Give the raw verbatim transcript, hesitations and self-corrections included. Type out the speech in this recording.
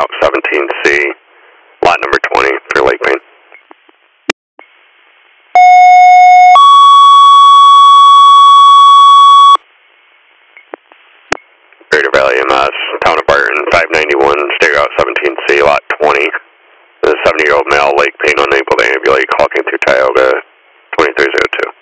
Route seventeen C, lot number twenty for Lake Payne. Greater Valley M S, Town of Barton, five ninety-one, State Route seventeen C, lot twenty. The seventy-year-old male, Lake Payne, unable to ambulate, call came through Tioga twenty-three oh two.